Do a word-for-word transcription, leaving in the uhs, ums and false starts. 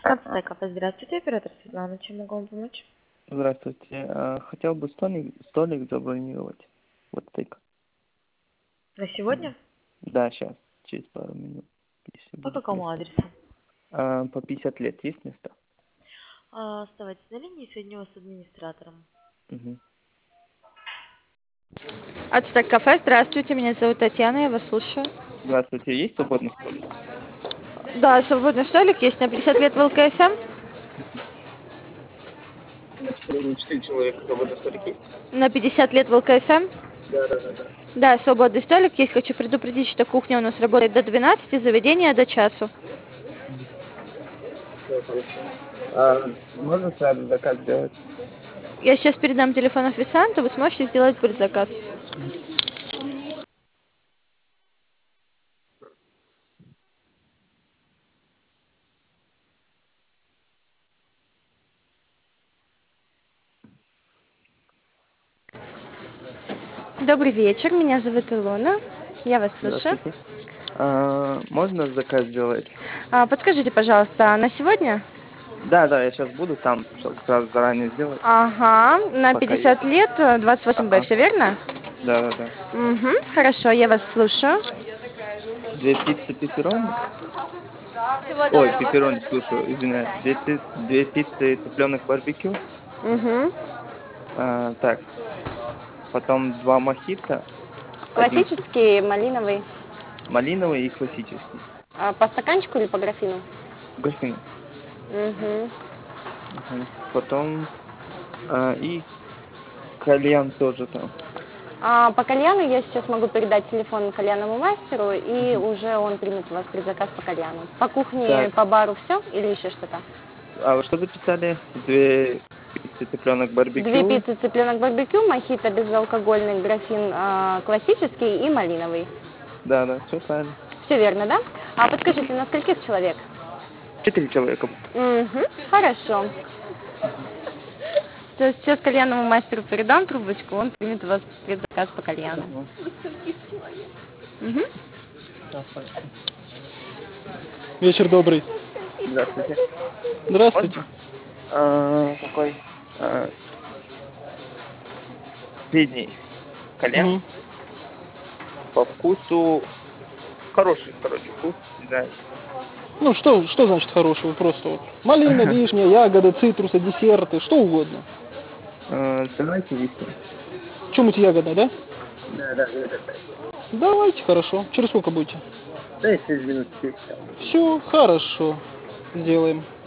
пятнадцатое кафе. Здравствуйте, оператор Светлана. Чем могу вам помочь? Здравствуйте. А, Хотел бы столик, столик забронировать. Вот стейк. На сегодня? Да, сейчас, через пару минут, если По будет какому место. адресу? А, по пятьдесят лет есть место? А, оставайтесь на линии, соединю вас с администратором. Угу. Ацтек кафе, здравствуйте, меня зовут Татьяна, я вас слушаю. Здравствуйте, есть свободный столик? Да, свободный столик есть на пятьдесят лет в ЛКСМ. На четыре, четыре человека свободный столик есть? На пятьдесят лет в ЛКСМ. Да, да, да, да. Да, свободный столик есть. Хочу предупредить, что кухня у нас работает до двенадцати, заведение до часу. Все хорошо. А, можно сразу заказ сделать? Я сейчас передам телефон официанту, вы сможете сделать предзаказ. Добрый вечер, меня зовут Илона, я вас слушаю. Здравствуйте. А, можно заказ сделать? А, подскажите, пожалуйста, на сегодня? Да, да, я сейчас буду там, чтобы сразу заранее сделать, Ага, на пока пятьдесят еду. лет, двадцать восемь Б, Ага. все верно? Да, да, да. Угу, хорошо, я вас слушаю. Две пиццы пепперони? Всего Ой, доброго. пепперони, слушаю, извиняюсь. Две, пи- две пиццы цыпленок барбекю. Угу. А, так, потом два мохито. Один Классический, малиновый. малиновый и классический. А, по стаканчику или по графину? Графин. Угу. Мгм. Потом а, и кальян тоже там. А по кальяну я сейчас могу передать телефон кальянному мастеру, и Мгм. уже он примет у вас предзаказ по кальяну. По кухне, Так, по бару все или еще что-то? а вы что записали? Две пиццы цыпленок Две барбекю. пиццы цыпленок барбекю, мохито безалкогольный, графин а, классический и малиновый. Да, да, все правильно. Все верно, да? А Мгм. подскажите, на скольких человек? Четыре человека. Угу, хорошо. Мгм. Всё, сейчас кальянному мастеру передам трубочку, он примет у вас предзаказ по кальяну. Ага. Угу. Да, хорошо. Вечер добрый. Здравствуйте. Здравствуйте. Можно? А, такой а, средний кальян. Мгм. По вкусу хороший, короче, вкус, не знаю. Ну, что, что значит хорошего? Просто вот малина, вишня, ягоды, цитрусы, десерты, что угодно. Э, Давайте вишню. Чем-нибудь ягода, да? Да, да, да, да. Давайте, хорошо. Через сколько будете? Да, через минут пять. Все, хорошо. Сделаем.